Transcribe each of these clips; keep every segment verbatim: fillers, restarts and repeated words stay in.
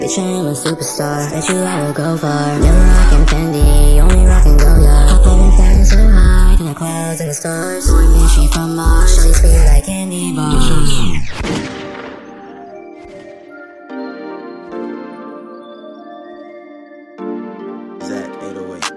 Bitch, I am a superstar, bet you I will go far. Never rockin' Fendi, only rockin' Goyard. I've been flying so high to the clouds and the stars. Bitch, she from Mars, shawty sweet like candy bars. Zach eight oh eight.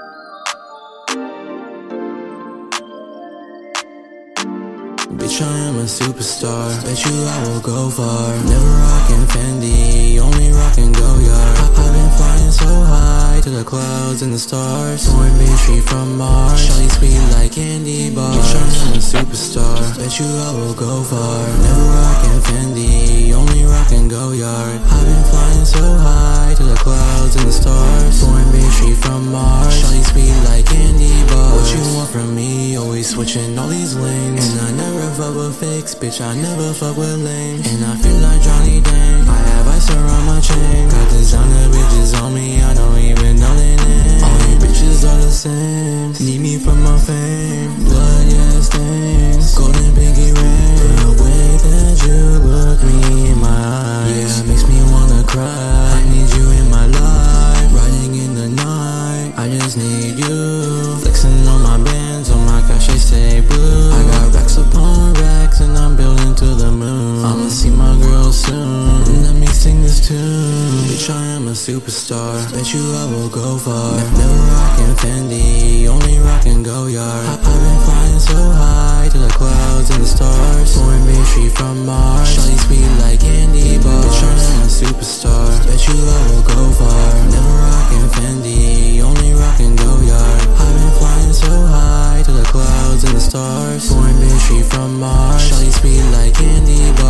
Bitch, I am a superstar, bet you I will go far. Never rockin' Fendi, only rockin' Goyard. I- I've been flying so high to the clouds and the stars. Foreign bitch, she from Mars, shawty sweet like candy bars. Bitch, I am a superstar, bet you I will go far. Never rockin' Fendi, only rockin' Goyard. I've been flying so high to the clouds and the stars. Foreign bitch, she from Mars, shawty sweet like candy bars. What you want from me? Always switching all these lanes, and I never fuck with fakes, bitch, I never fuck with lames. And I feel like Johnny Dang, I have ice around my chain. Got designer bitches on me, I don't even know their name. All these bitches are the same, need me for my fame. Blood, yeah, stains, golden pinky ring. The way that you look me in my eyes, yeah, makes me wanna cry. I need you in my life, riding in the night, I just need you. Flexing on my bands, on my cash, they say blue. I got racks upon racks and I'm building to the moon. I'ma see my girl soon, let me sing this tune. Bitch, I am a superstar, bet you I will go far. Never rockin' Fendi, only rockin' Goyard. I- I've been flying so high to the clouds and the stars. Foreign bitch, she from Mars, shawty sweet like candy bars. Bitch, I am a superstar, bet you I will go far. Never rockin' Fendi, only rockin' Goyard. I've been flying so high to the clouds and the stars. Foreign bitch, she from Mars, shawty sweet like candy bars.